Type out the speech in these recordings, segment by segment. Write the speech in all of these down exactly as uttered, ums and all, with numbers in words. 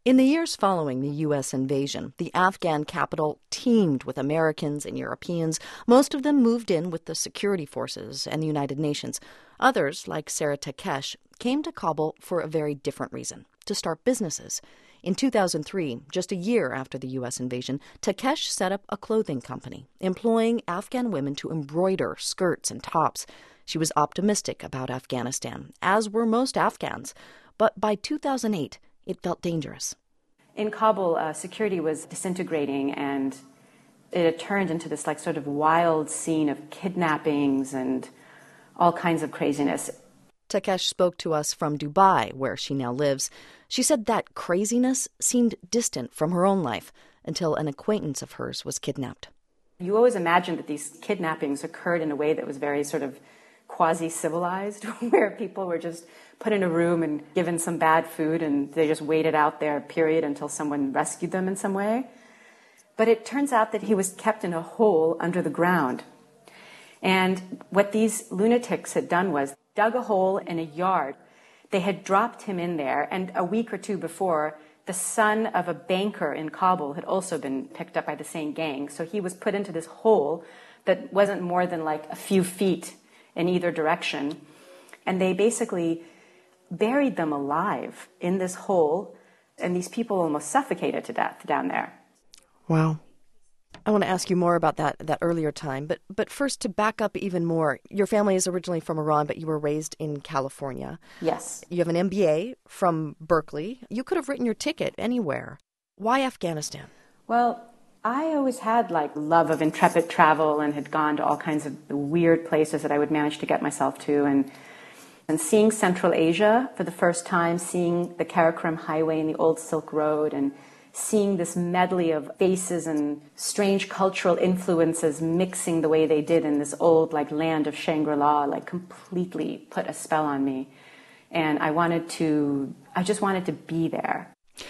In the years following the U S invasion, the Afghan capital teemed with Americans and Europeans. Most of them moved in with the security forces and the United Nations. Others, like Sarah Takesh, came to Kabul for a very different reason: to start businesses. In two thousand three, just a year after the U S invasion, Takesh set up a clothing company, employing Afghan women to embroider skirts and tops. She was optimistic about Afghanistan, as were most Afghans. But by two thousand eight, it felt dangerous. In Kabul, uh, security was disintegrating, and it had turned into this like sort of wild scene of kidnappings and all kinds of craziness. Takesh spoke to us from Dubai, where she now lives. She said that craziness seemed distant from her own life until an acquaintance of hers was kidnapped. You always imagined that these kidnappings occurred in a way that was very sort of quasi-civilized, where people were just put in a room and given some bad food and they just waited out their period until someone rescued them in some way. But it turns out that he was kept in a hole under the ground. And what these lunatics had done was dug a hole in a yard. They had dropped him in there, and a week or two before, the son of a banker in Kabul had also been picked up by the same gang. So he was put into this hole that wasn't more than like a few feet in either direction. And they basically buried them alive in this hole, and these people almost suffocated to death down there. Wow. I want to ask you more about that that earlier time, but but first, to back up even more, your family is originally from Iran, but you were raised in California. Yes. You have an M B A from Berkeley. You could have written your ticket anywhere. Why Afghanistan? Well, I always had like love of intrepid travel and had gone to all kinds of weird places that I would manage to get myself to, and and seeing Central Asia for the first time, seeing the Karakoram Highway and the old Silk Road, and seeing this medley of faces and strange cultural influences mixing the way they did in this old like land of Shangri-La, like completely put a spell on me. And I wanted to, I just wanted to be there.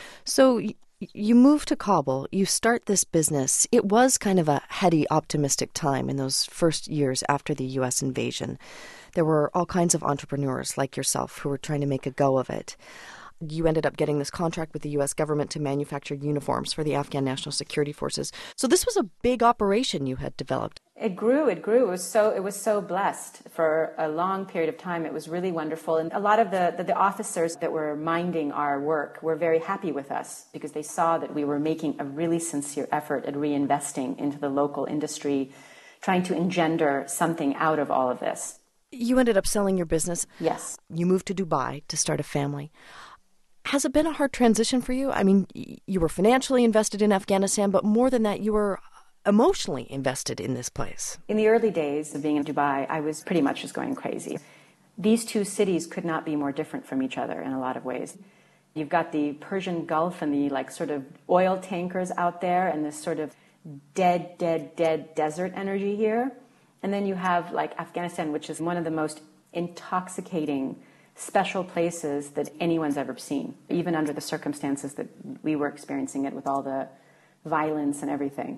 So you move to Kabul, you start this business. It was kind of a heady, optimistic time in those first years after the U S invasion. There were all kinds of entrepreneurs like yourself who were trying to make a go of it. You ended up getting this contract with the U S government to manufacture uniforms for the Afghan National Security Forces. So this was a big operation you had developed. It grew, it grew. It was so, it was so blessed for a long period of time. It was really wonderful. And a lot of the, the, the officers that were minding our work were very happy with us because they saw that we were making a really sincere effort at reinvesting into the local industry, trying to engender something out of all of this. You ended up selling your business. Yes. You moved to Dubai to start a family. Has it been a hard transition for you? I mean, you were financially invested in Afghanistan, but more than that, you were emotionally invested in this place. In the early days of being in Dubai, I was pretty much just going crazy. These two cities could not be more different from each other in a lot of ways. You've got the Persian Gulf and the like sort of oil tankers out there and this sort of dead, dead, dead desert energy here. And then you have like Afghanistan, which is one of the most intoxicating, special places that anyone's ever seen, even under the circumstances that we were experiencing it with all the violence and everything.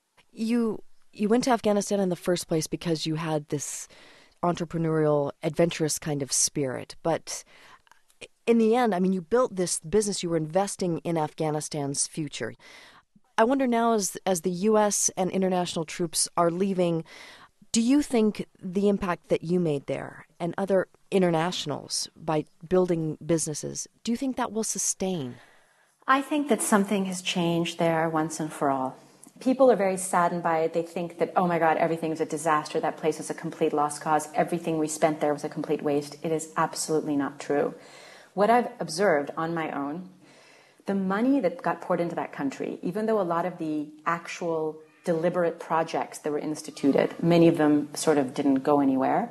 You you went to Afghanistan in the first place because you had this entrepreneurial, adventurous kind of spirit. But in the end, I mean, you built this business. You were investing in Afghanistan's future. I wonder now, as as the U S and international troops are leaving, do you think the impact that you made there and other internationals by building businesses, do you think that will sustain? I think that something has changed there once and for all. People are very saddened by it. They think that, oh my God, everything is a disaster. That place is a complete lost cause. Everything we spent there was a complete waste. It is absolutely not true. What I've observed on my own, the money that got poured into that country, even though a lot of the actual deliberate projects that were instituted, many of them sort of didn't go anywhere,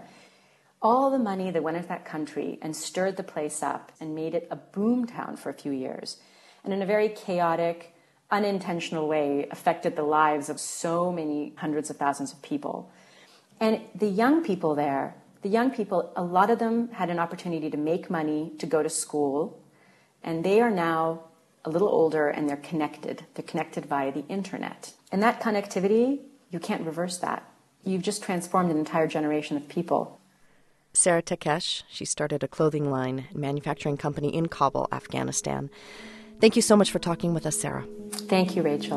all the money that went into that country and stirred the place up and made it a boom town for a few years, and in a very chaotic, unintentional way affected the lives of so many hundreds of thousands of people. And the young people there, the young people, a lot of them had an opportunity to make money, to go to school, and they are now a little older and they're connected. They're connected via the internet. And that connectivity, you can't reverse that. You've just transformed an entire generation of people. Sarah Takesh, she started a clothing line and manufacturing company in Kabul, Afghanistan. Thank you so much for talking with us, Sarah. Thank you, Rachel.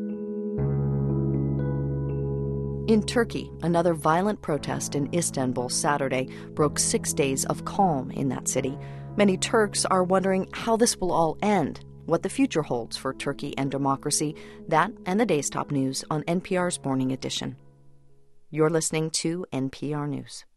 In Turkey, another violent protest in Istanbul Saturday broke six days of calm in that city. Many Turks are wondering how this will all end, what the future holds for Turkey and democracy. That and the day's top news on N P R's Morning Edition. You're listening to N P R News.